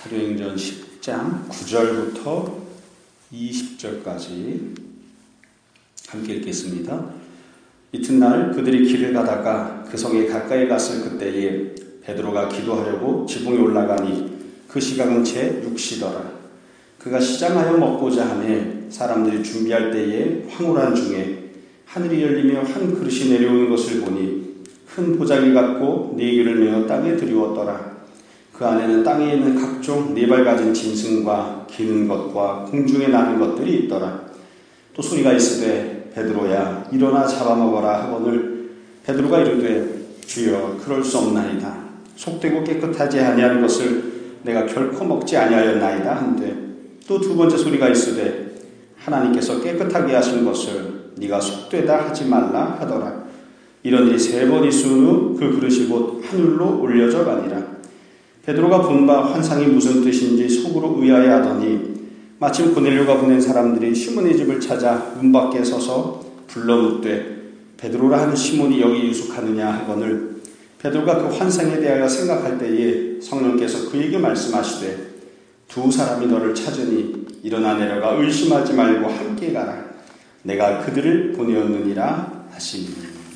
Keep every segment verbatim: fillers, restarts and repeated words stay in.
사도행전 십 장 구 절부터 이십 절까지 함께 읽겠습니다. 이튿날 그들이 길을 가다가 그 성에 가까이 갔을 그때에 베드로가 기도하려고 지붕에 올라가니 그 시각은 제 육 시더라. 그가 시장하여 먹고자 하매 사람들이 준비할 때에 황홀한 중에 하늘이 열리며 한 그릇이 내려오는 것을 보니 큰 보자기 같고 네 개를 메어 땅에 들이웠더라. 그 안에는 땅에 있는 각종 네 발 가진 짐승과 기는 것과 공중에 나는 것들이 있더라. 또 소리가 있으되 베드로야 일어나 잡아먹어라 하거늘 베드로가 이르되 주여 그럴 수 없나이다. 속되고 깨끗하지 아니한 것을 내가 결코 먹지 아니하였나이다 한데 또 두 번째 소리가 있으되 하나님께서 깨끗하게 하신 것을 네가 속되다 하지 말라 하더라. 이런 일이 세 번 있은 후 그 그릇이 곧 하늘로 올려져 가니라. 베드로가 본 바 환상이 무슨 뜻인지 속으로 의아해하더니 마침 고넬료가 보낸 사람들이 시몬의 집을 찾아 문 밖에 서서 불러 묻되 베드로라 하는 시몬이 여기 유숙하느냐 하거늘 베드로가 그 환상에 대하여 생각할 때에 성령께서 그에게 말씀하시되 두 사람이 너를 찾으니 일어나 내려가 의심하지 말고 함께 가라. 내가 그들을 보내었느니라 하시니.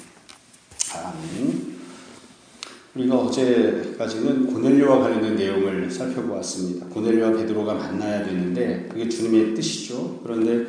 아멘. 우리가 어제까지는 고넬료와 관련된 내용을 살펴보았습니다. 고넬료와 베드로가 만나야 되는데 그게 주님의 뜻이죠. 그런데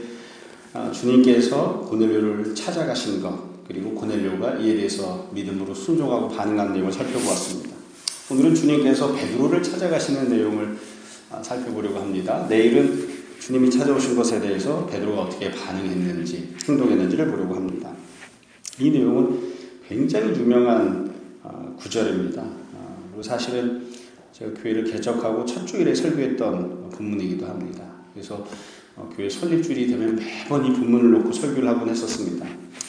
주님께서 고넬료를 찾아가신 것, 그리고 고넬료가 이에 대해서 믿음으로 순종하고 반응한 내용을 살펴보았습니다. 오늘은 주님께서 베드로를 찾아가시는 내용을 살펴보려고 합니다. 내일은 주님이 찾아오신 것에 대해서 베드로가 어떻게 반응했는지, 행동했는지를 보려고 합니다. 이 내용은 굉장히 유명한 구절입니다. 그리고 사실은 제가 교회를 개척하고 첫 주일에 설교했던 본문이기도 합니다. 그래서 교회 설립주일이 되면 매번 이 본문을 놓고 설교를 하곤 했었습니다.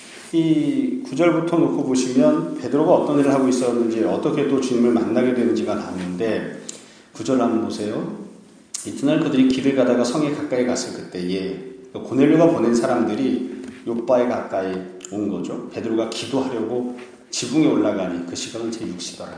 이 구절부터 놓고 보시면 베드로가 어떤 일을 하고 있었는지, 어떻게 또 주님을 만나게 되는지가 나오는데 구절 한번 보세요. 이튿날 그들이 길을 가다가 성에 가까이 갔을 그때에 고넬료가 보낸 사람들이 요바에 가까이 온 거죠. 베드로가 기도하려고 지붕에 올라가니 그 시간은 제 육 시더라.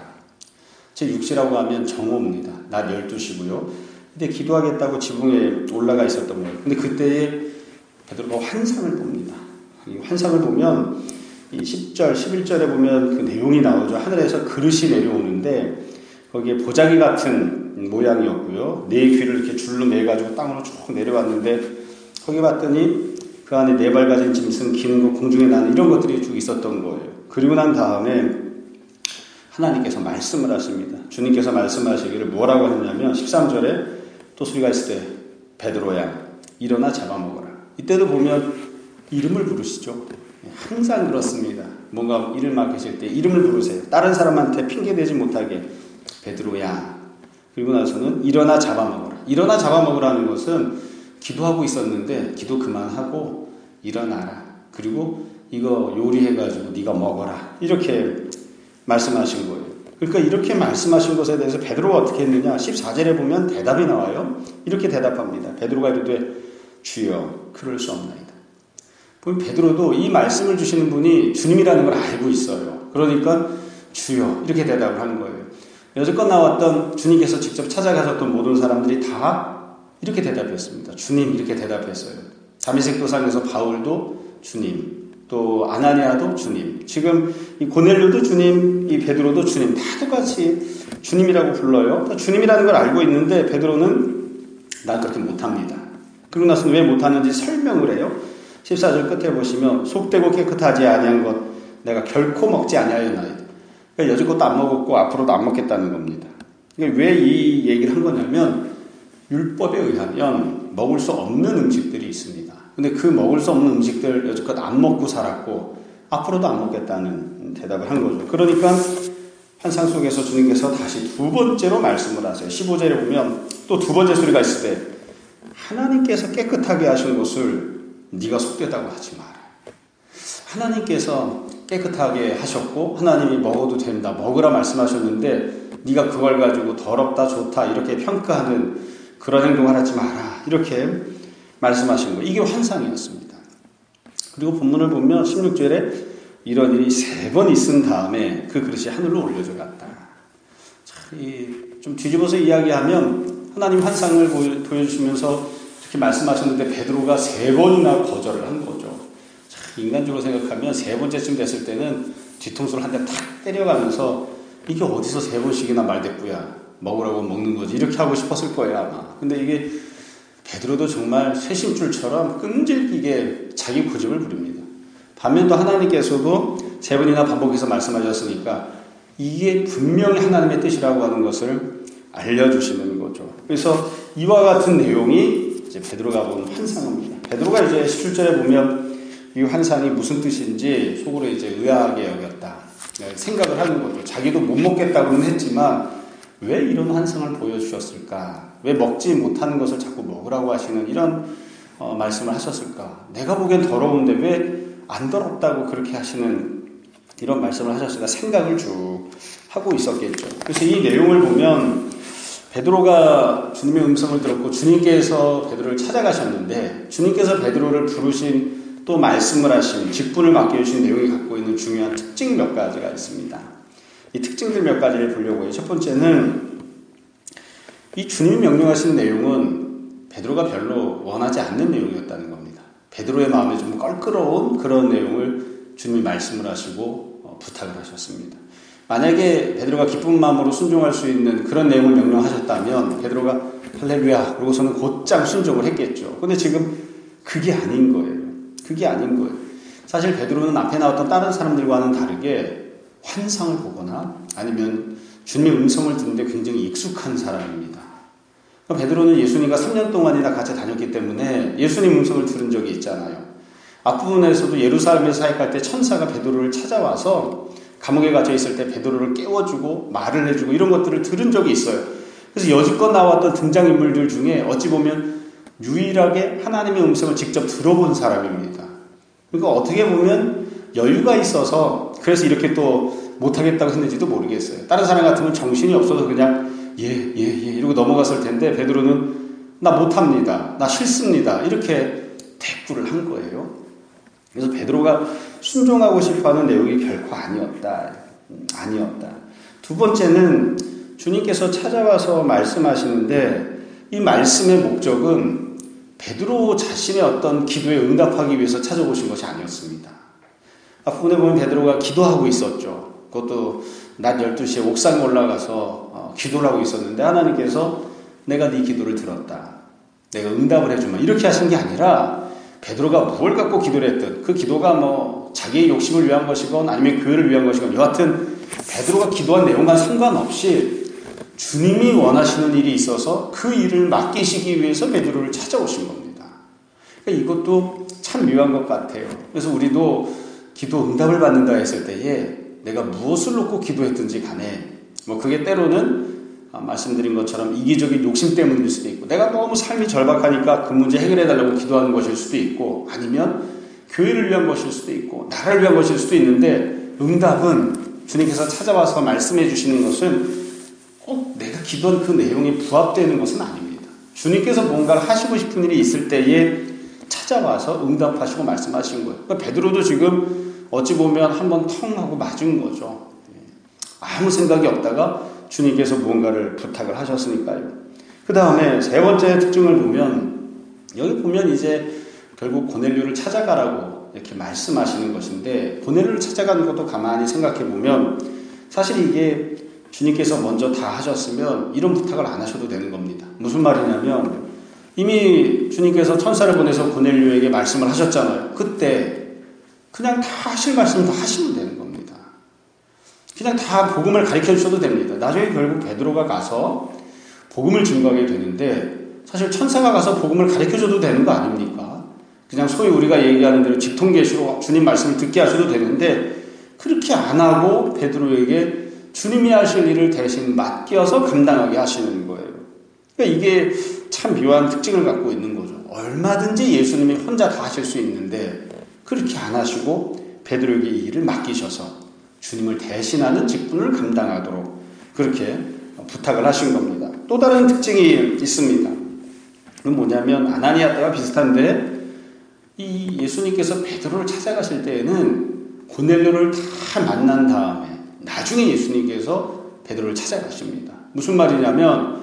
제 육 시라고 하면 정오입니다. 낮 열두 시고요. 근데 기도하겠다고 지붕에 올라가 있었던 거예요. 근데 그때에 베드로가 환상을 봅니다. 이 환상을 보면 이 십 절, 십일 절에 보면 그 내용이 나오죠. 하늘에서 그릇이 내려오는데 거기에 보자기 같은 모양이었고요. 네 귀를 이렇게 줄로 매가지고 땅으로 쭉 내려왔는데 거기 봤더니 그 안에 네 발 가진 짐승, 기는 것, 공중에 나는 이런 것들이 쭉 있었던 거예요. 그리고 난 다음에 하나님께서 말씀을 하십니다. 주님께서 말씀하시기를 뭐라고 했냐면 십삼 절에 또 소리가 있을 때 베드로야 일어나 잡아먹어라. 이때도 보면 이름을 부르시죠. 항상 그렇습니다. 뭔가 일을 맡기실 때 이름을 부르세요. 다른 사람한테 핑계대지 못하게 베드로야. 그리고 나서는 일어나 잡아먹어라. 일어나 잡아먹으라는 것은 기도하고 있었는데 기도 그만하고 일어나라. 그리고 이거 요리해가지고 네가 먹어라. 이렇게 말씀하신 거예요. 그러니까 이렇게 말씀하신 것에 대해서 베드로가 어떻게 했느냐. 십사 절에 보면 대답이 나와요. 이렇게 대답합니다. 베드로가 이르되 주여 그럴 수 없나이다. 베드로도 이 말씀을 주시는 분이 주님이라는 걸 알고 있어요. 그러니까 주여 이렇게 대답을 하는 거예요. 여태껏 나왔던 주님께서 직접 찾아가셨던 모든 사람들이 다 이렇게 대답했습니다. 주님 이렇게 대답했어요. 다메섹 도상에서 바울도 주님, 또 아나니아도 주님, 지금 이 고넬료도 주님, 이 베드로도 주님, 다 똑같이 주님이라고 불러요. 주님이라는 걸 알고 있는데 베드로는 난 그렇게 못합니다. 그러고 나서는 왜 못하는지 설명을 해요. 십사 절 끝에 보시면 속되고 깨끗하지 아니한 것 내가 결코 먹지 아니하였나이다. 그러니까 여지껏도 안 먹었고 앞으로도 안 먹겠다는 겁니다. 그러니까 왜 이 얘기를 한 거냐면 율법에 의하면 먹을 수 없는 음식들이 있습니다. 근데 그 먹을 수 없는 음식들 여지껏 안 먹고 살았고 앞으로도 안 먹겠다는 대답을 한 거죠. 그러니까 환상 속에서 주님께서 다시 두 번째로 말씀을 하세요. 십오 절에 보면 또 두 번째 소리가 있을 때 하나님께서 깨끗하게 하신 것을 네가 속되다고 하지 마라. 하나님께서 깨끗하게 하셨고 하나님이 먹어도 된다, 먹으라 말씀하셨는데 네가 그걸 가지고 더럽다, 좋다 이렇게 평가하는 그런 행동을 하지 마라. 이렇게 말씀하신 거예요. 이게 환상이었습니다. 그리고 본문을 보면 십육 절에 이런 일이 세 번 있은 다음에 그 그릇이 하늘로 올려져 갔다. 참, 이, 좀 뒤집어서 이야기하면 하나님 환상을 보여주시면서 이렇게 말씀하셨는데 베드로가 세 번이나 거절을 한 거죠. 참 인간적으로 생각하면 세 번째쯤 됐을 때는 뒤통수를 한 대 탁 때려가면서 이게 어디서 세 번씩이나 말대꾸야. 먹으라고 먹는 거지. 이렇게 하고 싶었을 거예요 아마. 근데 이게 베드로도 정말 쇠심줄처럼 끈질기게 자기 고집을 부립니다. 반면 또 하나님께서도 세 번이나 반복해서 말씀하셨으니까 이게 분명히 하나님의 뜻이라고 하는 것을 알려주시는 거죠. 그래서 이와 같은 내용이 이제 베드로가 본 환상입니다. 베드로가 이제 십칠 절에 보면 이 환상이 무슨 뜻인지 속으로 이제 의아하게 여겼다. 생각을 하는 거죠. 자기도 못 먹겠다고는 했지만 왜 이런 환상을 보여주셨을까? 왜 먹지 못하는 것을 자꾸 먹으라고 하시는 이런 어, 말씀을 하셨을까? 내가 보기엔 더러운데 왜 안 더럽다고 그렇게 하시는 이런 말씀을 하셨을까? 생각을 쭉 하고 있었겠죠. 그래서 이 내용을 보면 베드로가 주님의 음성을 들었고 주님께서 베드로를 찾아가셨는데 주님께서 베드로를 부르신 또 말씀을 하신 직분을 맡겨주신 내용이 갖고 있는 중요한 특징 몇 가지가 있습니다. 이 특징들 몇 가지를 보려고 해요. 첫 번째는 이 주님이 명령하신 내용은 베드로가 별로 원하지 않는 내용이었다는 겁니다. 베드로의 마음에 좀 껄끄러운 그런 내용을 주님이 말씀을 하시고 어, 부탁을 하셨습니다. 만약에 베드로가 기쁜 마음으로 순종할 수 있는 그런 내용을 명령하셨다면 베드로가 할렐루야 그러고서는 곧장 순종을 했겠죠. 근데 지금 그게 아닌 거예요. 그게 아닌 거예요. 사실 베드로는 앞에 나왔던 다른 사람들과는 다르게 환상을 보거나 아니면 주님의 음성을 듣는데 굉장히 익숙한 사람입니다. 베드로는 예수님과 삼 년 동안이나 같이 다녔기 때문에 예수님 음성을 들은 적이 있잖아요. 앞부분에서도 예루살렘에 사역할 때 천사가 베드로를 찾아와서 감옥에 갇혀 있을 때 베드로를 깨워주고 말을 해주고 이런 것들을 들은 적이 있어요. 그래서 여지껏 나왔던 등장인물들 중에 어찌 보면 유일하게 하나님의 음성을 직접 들어본 사람입니다. 그러니까 어떻게 보면 여유가 있어서 그래서 이렇게 또 못하겠다고 했는지도 모르겠어요. 다른 사람 같으면 정신이 없어서 그냥 예, 예, 예 이러고 넘어갔을 텐데 베드로는 나 못합니다. 나 싫습니다. 이렇게 대꾸를 한 거예요. 그래서 베드로가 순종하고 싶어하는 내용이 결코 아니었다. 아니었다. 두 번째는 주님께서 찾아와서 말씀하시는데 이 말씀의 목적은 베드로 자신의 어떤 기도에 응답하기 위해서 찾아오신 것이 아니었습니다. 앞부분에 보면 베드로가 기도하고 있었죠. 그것도 낮 열두 시에 옥상에 올라가서 어, 기도를 하고 있었는데 하나님께서 내가 네 기도를 들었다. 내가 응답을 해주마. 이렇게 하신 게 아니라 베드로가 무엇을 갖고 기도를 했든 그 기도가 뭐 자기의 욕심을 위한 것이건 아니면 교회를 위한 것이건 여하튼 베드로가 기도한 내용과 상관없이 주님이 원하시는 일이 있어서 그 일을 맡기시기 위해서 베드로를 찾아오신 겁니다. 그러니까 이것도 참 묘한 것 같아요. 그래서 우리도 기도 응답을 받는다 했을 때에 내가 무엇을 놓고 기도했든지 간에 뭐 그게 때로는 말씀드린 것처럼 이기적인 욕심 때문일 수도 있고 내가 너무 삶이 절박하니까 그 문제 해결해달라고 기도하는 것일 수도 있고 아니면 교회를 위한 것일 수도 있고 나라를 위한 것일 수도 있는데 응답은 주님께서 찾아와서 말씀해 주시는 것은 꼭 내가 기도한 그 내용에 부합되는 것은 아닙니다. 주님께서 뭔가를 하시고 싶은 일이 있을 때에 찾아와서 응답하시고 말씀하신 거예요. 그러니까 베드로도 지금 어찌 보면 한번 텅 하고 맞은 거죠. 아무 생각이 없다가 주님께서 무언가를 부탁을 하셨으니까요. 그 다음에 세 번째 특징을 보면 여기 보면 이제 결국 고넬료를 찾아가라고 이렇게 말씀하시는 것인데 고넬료를 찾아가는 것도 가만히 생각해 보면 사실 이게 주님께서 먼저 다 하셨으면 이런 부탁을 안 하셔도 되는 겁니다. 무슨 말이냐면 이미 주님께서 천사를 보내서 고넬료에게 말씀을 하셨잖아요. 그때 그냥 다 하실 말씀 다 하시면 되는 겁니다. 그냥 다 복음을 가르쳐 주셔도 됩니다. 나중에 결국 베드로가 가서 복음을 증거하게 되는데 사실 천사가 가서 복음을 가르쳐 줘도 되는 거 아닙니까? 그냥 소위 우리가 얘기하는 대로 직통계시로 주님 말씀을 듣게 하셔도 되는데 그렇게 안 하고 베드로에게 주님이 하실 일을 대신 맡겨서 감당하게 하시는 거예요. 그러니까 이게 참 묘한 특징을 갖고 있는 거죠. 얼마든지 예수님이 혼자 다 하실 수 있는데 그렇게 안 하시고 베드로에게 이 일을 맡기셔서 주님을 대신하는 직분을 감당하도록 그렇게 부탁을 하신 겁니다. 또 다른 특징이 있습니다. 그건 뭐냐면 아나니아 때와 비슷한데 이 예수님께서 베드로를 찾아가실 때에는 고넬료를 다 만난 다음에 나중에 예수님께서 베드로를 찾아가십니다. 무슨 말이냐면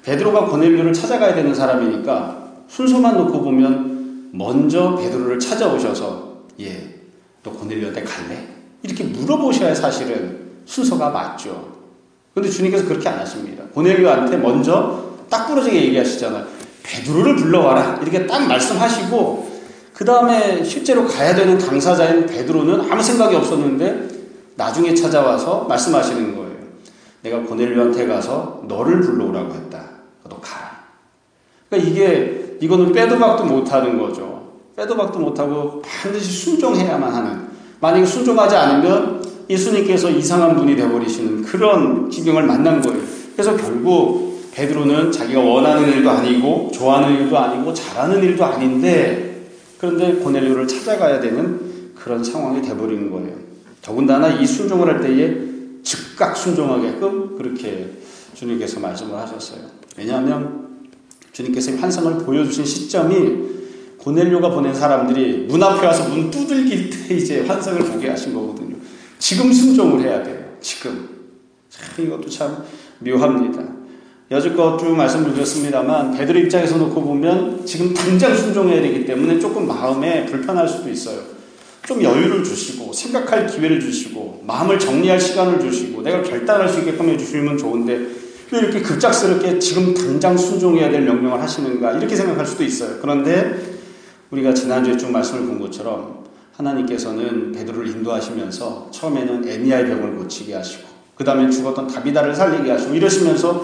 베드로가 고넬료를 찾아가야 되는 사람이니까 순서만 놓고 보면 먼저 베드로를 찾아오셔서 예, 너 고넬료한테 갈래? 이렇게 물어보셔야 사실은 순서가 맞죠. 그런데 주님께서 그렇게 안 하십니다. 고넬료한테 먼저 딱 부러지게 얘기하시잖아요. 베드로를 불러와라 이렇게 딱 말씀하시고 그 다음에 실제로 가야 되는 당사자인 베드로는 아무 생각이 없었는데 나중에 찾아와서 말씀하시는 거예요. 내가 고넬료한테 가서 너를 불러오라고 했다. 너도 가라. 그러니까 이게 이거는 빼도 박도 못하는 거죠. 빼도 박도 못하고 반드시 순종해야만 하는. 만약에 순종하지 않으면 예수님께서 이상한 분이 되어버리시는 그런 지경을 만난 거예요. 그래서 결국 베드로는 자기가 원하는 일도 아니고 좋아하는 일도 아니고 잘하는 일도 아닌데 그런데 고넬료를 찾아가야 되는 그런 상황이 되어버리는 거예요. 더군다나 이 순종을 할 때에 즉각 순종하게끔 그렇게 주님께서 말씀을 하셨어요. 왜냐하면 주님께서 환상을 보여주신 시점이 고넬료가 보낸 사람들이 문 앞에 와서 문 두들길 때 이제 환상을 보게 하신 거거든요. 지금 순종을 해야 돼요. 지금. 참 이것도 참 묘합니다. 여지껏 쭉 말씀을 드렸습니다만 베드로 입장에서 놓고 보면 지금 당장 순종해야 되기 때문에 조금 마음에 불편할 수도 있어요. 좀 여유를 주시고 생각할 기회를 주시고 마음을 정리할 시간을 주시고 내가 결단할 수 있게끔 해주시면 좋은데 왜 이렇게 급작스럽게 지금 당장 순종해야 될 명령을 하시는가 이렇게 생각할 수도 있어요. 그런데 우리가 지난주에 쭉 말씀을 본 것처럼 하나님께서는 베드로를 인도하시면서 처음에는 에니야의 병을 고치게 하시고 그 다음에 죽었던 다비다를 살리게 하시고 이러시면서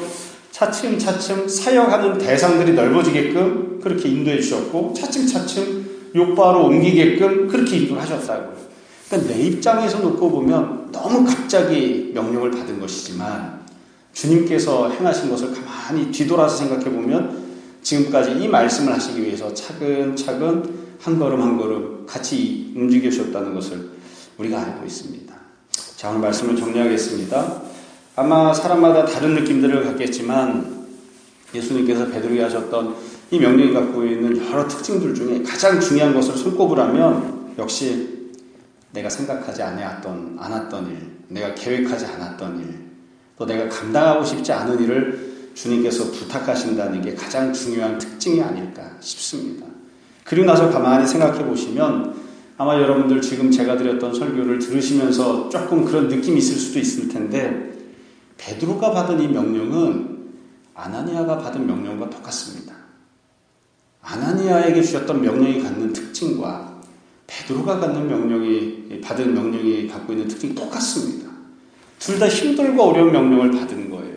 차츰차츰 사역하는 대상들이 넓어지게끔 그렇게 인도해 주셨고 차츰차츰 욥바로 옮기게끔 그렇게 인도를 하셨다고요. 그러니까 내 입장에서 놓고 보면 너무 갑자기 명령을 받은 것이지만 주님께서 행하신 것을 가만히 뒤돌아서 생각해 보면 지금까지 이 말씀을 하시기 위해서 차근차근 한 걸음 한 걸음 같이 움직이셨다는 것을 우리가 알고 있습니다. 자, 오늘 말씀을 정리하겠습니다. 아마 사람마다 다른 느낌들을 갖겠지만 예수님께서 베드로에게 하셨던 이 명령이 갖고 있는 여러 특징들 중에 가장 중요한 것을 손꼽으라면 역시 내가 생각하지 않았던, 않았던 일, 내가 계획하지 않았던 일, 또 내가 감당하고 싶지 않은 일을 주님께서 부탁하신다는 게 가장 중요한 특징이 아닐까 싶습니다. 그리고 나서 가만히 생각해 보시면 아마 여러분들 지금 제가 드렸던 설교를 들으시면서 조금 그런 느낌이 있을 수도 있을 텐데 베드로가 받은 이 명령은 아나니아가 받은 명령과 똑같습니다. 아나니아에게 주셨던 명령이 갖는 특징과 베드로가 갖는 명령이 받은 명령이 갖고 있는 특징이 똑같습니다. 둘 다 힘들고 어려운 명령을 받은 거예요.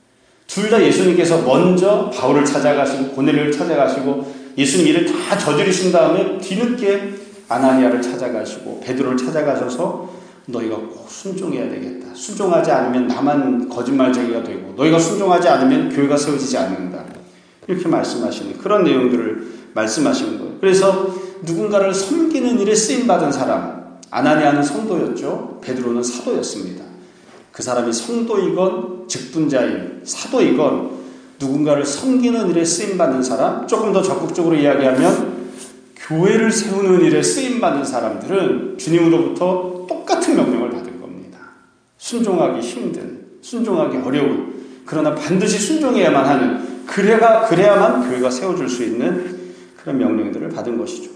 둘 다 예수님께서 먼저 바울을 찾아가시고 고넬료를 찾아가시고 예수님 일을 다 저지르신 다음에 뒤늦게 아나니아를 찾아가시고 베드로를 찾아가셔서 너희가 꼭 순종해야 되겠다. 순종하지 않으면 나만 거짓말쟁이가 되고 너희가 순종하지 않으면 교회가 세워지지 않는다. 이렇게 말씀하시는 그런 내용들을 말씀하시는 거예요. 그래서 누군가를 섬기는 일에 쓰임받은 사람, 아나니아는 성도였죠. 베드로는 사도였습니다. 그 사람이 성도이건 직분자인 사도이건 누군가를 섬기는 일에 쓰임받는 사람, 조금 더 적극적으로 이야기하면 교회를 세우는 일에 쓰임받는 사람들은 주님으로부터 똑같은 명령을 받은 겁니다. 순종하기 힘든, 순종하기 어려운, 그러나 반드시 순종해야만 하는, 그래가, 그래야만 교회가 세워줄 수 있는 그런 명령들을 받은 것이죠.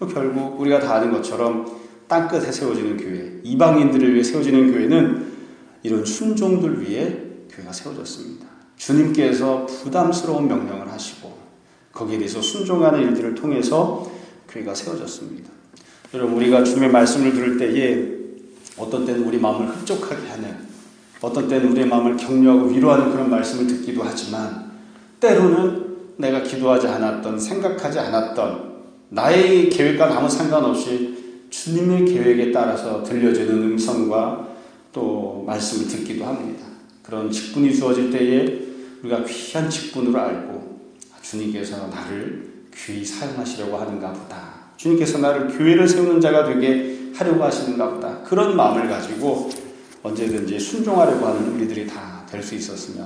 결국 우리가 다 아는 것처럼 땅끝에 세워지는 교회, 이방인들을 위해 세워지는 교회는 이런 순종들 위해 교회가 세워졌습니다. 주님께서 부담스러운 명령을 하시고 거기에 대해서 순종하는 일들을 통해서 교회가 세워졌습니다. 여러분, 우리가 주님의 말씀을 들을 때에 어떤 때는 우리 마음을 흡족하게 하는, 어떤 때는 우리의 마음을 격려하고 위로하는 그런 말씀을 듣기도 하지만 때로는 내가 기도하지 않았던, 생각하지 않았던 나의 계획과 아무 상관없이 주님의 계획에 따라서 들려지는 음성과 또 말씀을 듣기도 합니다. 그런 직분이 주어질 때에 우리가 귀한 직분으로 알고 주님께서 나를 귀히 사용하시려고 하는가 보다. 주님께서 나를 교회를 세우는 자가 되게 하려고 하시는가 보다. 그런 마음을 가지고 언제든지 순종하려고 하는 우리들이 다 될 수 있었으면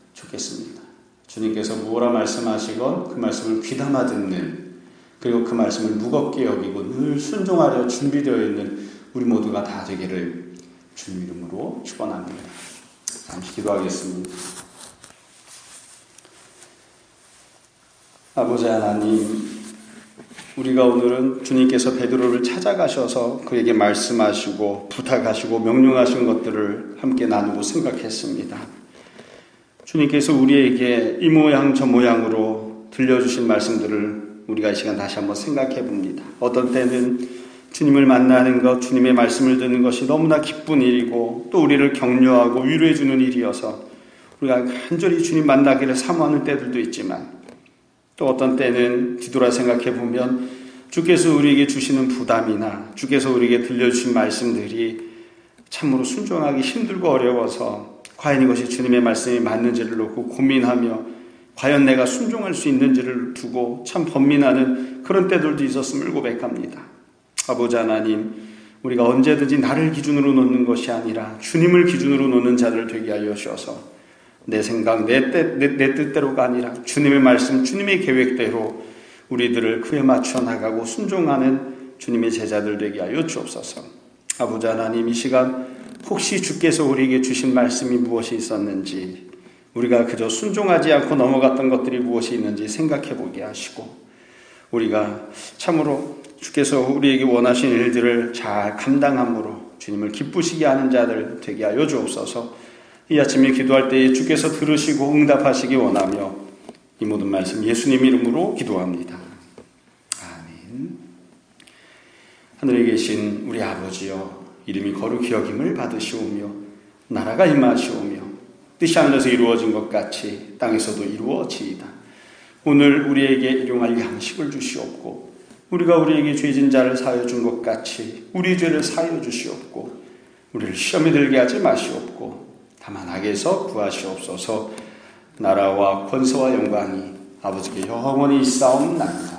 좋겠습니다. 주님께서 무엇라 말씀하시건 그 말씀을 귀담아 듣는, 그리고 그 말씀을 무겁게 여기고 늘 순종하려 준비되어 있는 우리 모두가 다 되기를 주님 이름으로 축원합니다. 잠시 기도하겠습니다. 아버지 하나님, 우리가 오늘은 주님께서 베드로를 찾아가셔서 그에게 말씀하시고 부탁하시고 명령하신 것들을 함께 나누고 생각했습니다. 주님께서 우리에게 이 모양 저 모양으로 들려주신 말씀들을 우리가 이 시간 다시 한번 생각해 봅니다. 어떤 때는 주님을 만나는 것, 주님의 말씀을 듣는 것이 너무나 기쁜 일이고 또 우리를 격려하고 위로해 주는 일이어서 우리가 간절히 주님 만나기를 사모하는 때들도 있지만, 또 어떤 때는 뒤돌아 생각해 보면 주께서 우리에게 주시는 부담이나 주께서 우리에게 들려주신 말씀들이 참으로 순종하기 힘들고 어려워서 과연 이것이 주님의 말씀이 맞는지를 놓고 고민하며 과연 내가 순종할 수 있는지를 두고 참 번민하는 그런 때들도 있었음을 고백합니다. 아버지 하나님, 우리가 언제든지 나를 기준으로 놓는 것이 아니라 주님을 기준으로 놓는 자들 되게 하여 주셔서 내 생각, 내, 뜻, 내, 내 뜻대로가 아니라 주님의 말씀, 주님의 계획대로 우리들을 그에 맞춰 나가고 순종하는 주님의 제자들 되게 하여 주옵소서. 아버지 하나님, 이 시간 혹시 주께서 우리에게 주신 말씀이 무엇이 있었는지, 우리가 그저 순종하지 않고 넘어갔던 것들이 무엇이 있는지 생각해 보게 하시고, 우리가 참으로 주께서 우리에게 원하신 일들을 잘 감당함으로 주님을 기쁘시게 하는 자들 되게 하여 주옵소서. 이 아침에 기도할 때에 주께서 들으시고 응답하시기 원하며 이 모든 말씀 예수님 이름으로 기도합니다. 아멘. 하늘에 계신 우리 아버지여, 이름이 거룩히 여김을 받으시오며 나라가 임하시오며 뜻이 하늘에서 이루어진 것 같이 땅에서도 이루어지이다. 오늘 우리에게 일용할 양식을 주시옵고 우리가 우리에게 죄진 자를 사하여 준 것 같이 우리 죄를 사하여 주시옵고 우리를 시험에 들게 하지 마시옵고 다만 악에서 구하시옵소서. 나라와 권세와 영광이 아버지께 영원히 있사옵나이다.